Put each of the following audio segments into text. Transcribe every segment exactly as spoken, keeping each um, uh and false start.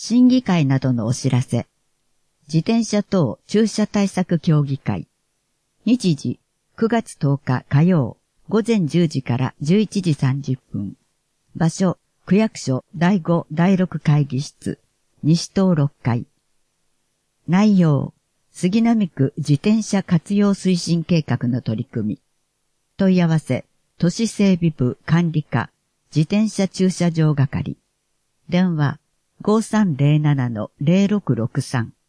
審議会などのお知らせ。自転車等駐車対策協議会。日時、くがつとおか火曜、午前じゅうじからじゅういちじさんじゅっぷん。場所、区役所だいごだいろく会議室、西棟ろっかい。内容、杉並区自転車活用推進計画の取り組み。問い合わせ、都市整備部管理課、自転車駐車場係。電話、ごさんぜろななのぜろろくろくさん。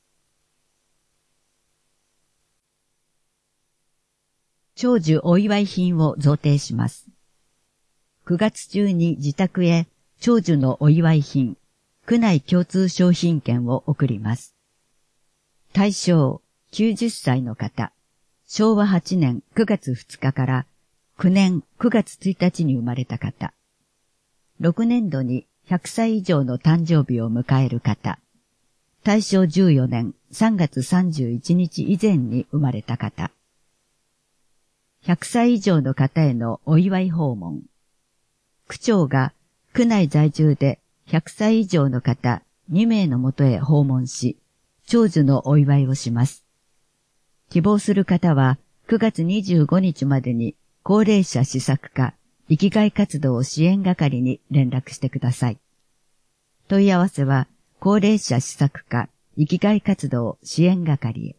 長寿お祝い品を贈呈します。くがつ中に自宅へ長寿のお祝い品、区内共通商品券を送ります。対象、きゅうじゅっさいの方、しょうわはちねんくがつふつかからきゅうねんくがつついたちに生まれた方、ろくねんどにひゃくさい以上の誕生日を迎える方、大正じゅうよねんさんがつさんじゅういちにち以前に生まれた方、ひゃくさい以上の方へのお祝い訪問。区長が区内在住でひゃくさい以上の方にめいのもとへ訪問し、長寿のお祝いをします。希望する方はくがつにじゅうごにちまでに高齢者施策課生きがい活動支援係に連絡してください。問い合わせは高齢者施策課生きがい活動支援係へ。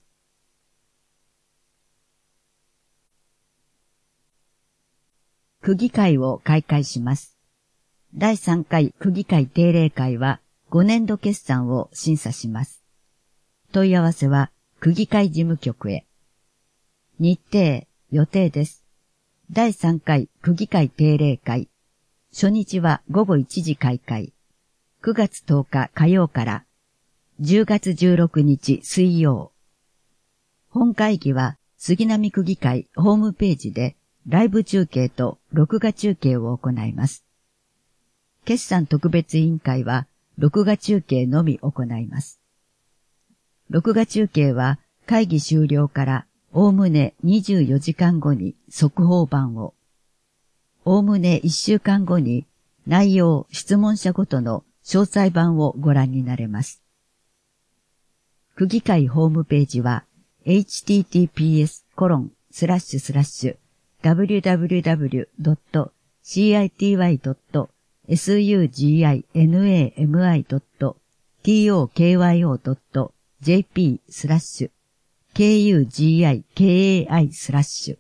区議会を開会します。だいさんかい区議会定例会はごねんど決算を審査します。問い合わせは区議会事務局へ。日程、予定です。だいさんかい区議会定例会。初日はごごいちじ開会。くがつとおか火曜からじゅうがつじゅうろくにち水曜。本会議は杉並区議会ホームページでライブ中継と録画中継を行います。決算特別委員会は録画中継のみ行います。録画中継は会議終了からおおむねにじゅうよじかんごに速報版を、おおむねいっしゅうかんごに内容・質問者ごとの詳細版をご覧になれます。区議会ホームページは エイチティーティーピーエスコロンスラッシュスラッシュダブリューダブリューダブリュードットシーアイティーワイドットエスユージーアイエヌエーエムアイドットティーオーケーワイオードットジェーピースラッシュケーユージーアイケーエーアイスラッシュ。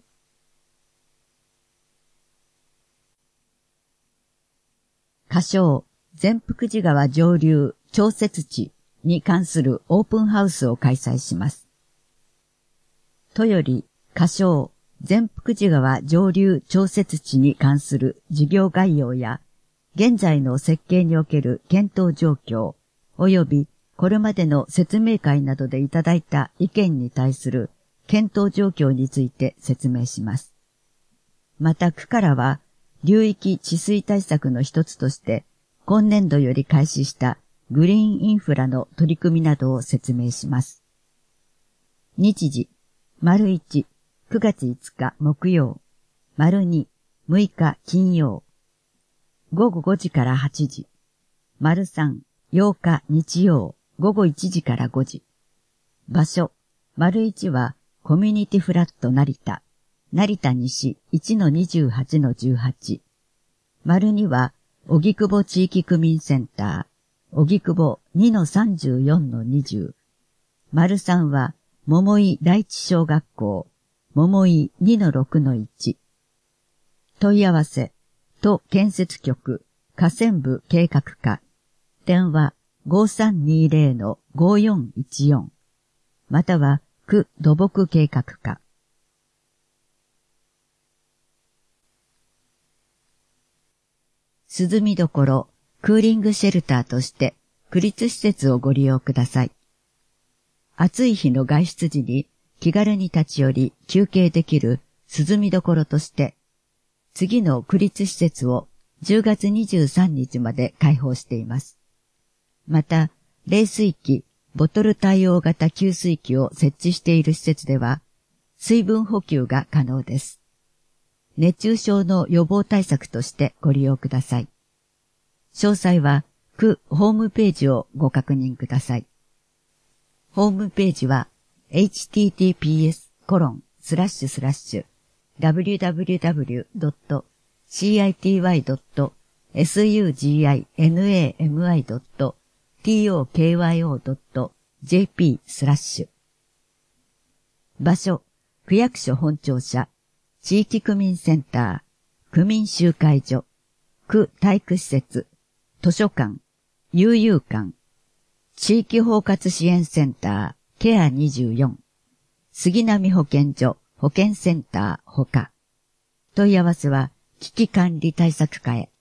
仮称、善福寺川上流調節池に関するオープンハウスを開催します。とより、仮称、善福寺川上流調節池に関する事業概要や、現在の設計における検討状況、及びこれまでの説明会などでいただいた意見に対する検討状況について説明します。また区からは、流域治水対策の一つとして、今年度より開始したグリーンインフラの取り組みなどを説明します。日時、丸いち、くがついつか木曜、丸に、むいか金曜、ごごごじからはちじ、丸さん、ようか日曜、ごごいちじからごじ。場所、丸いちはコミュニティフラット成田、成田西 いちのにじゅうはちのじゅうはち。丸には荻窪地域区民センター、荻窪 にのさんじゅうよんのにじゅう。丸さんは桃井第一小学校、桃井 にのろくのいち。問い合わせ、都建設局、河川部計画課、電話ごさんにぜろのごよんいちよん、または区土木計画課。涼みどころ、クーリングシェルターとして区立施設をご利用ください。暑い日の外出時に気軽に立ち寄り休憩できる涼みどころとして、次の区立施設をじゅうがつにじゅうさんにちまで開放しています。また、冷水器、ボトル対応型給水器を設置している施設では、水分補給が可能です。熱中症の予防対策としてご利用ください。詳細は、 区ホームページをご確認ください。ホームページは エイチティーティーピーエスコロンスラッシュスラッシュダブリュダブリュダブリュドットシーアイティーワイドットエスユージーアイエヌエーエムアイドットティーオーケーワイオードットジェーピースラッシュ。場所、区役所本庁舎、地域区民センター、区民集会所、区体育施設、図書館、悠々館、地域包括支援センター、ケアにじゅうよん、杉並保健所、保健センター、ほか。問い合わせは、危機管理対策課へ。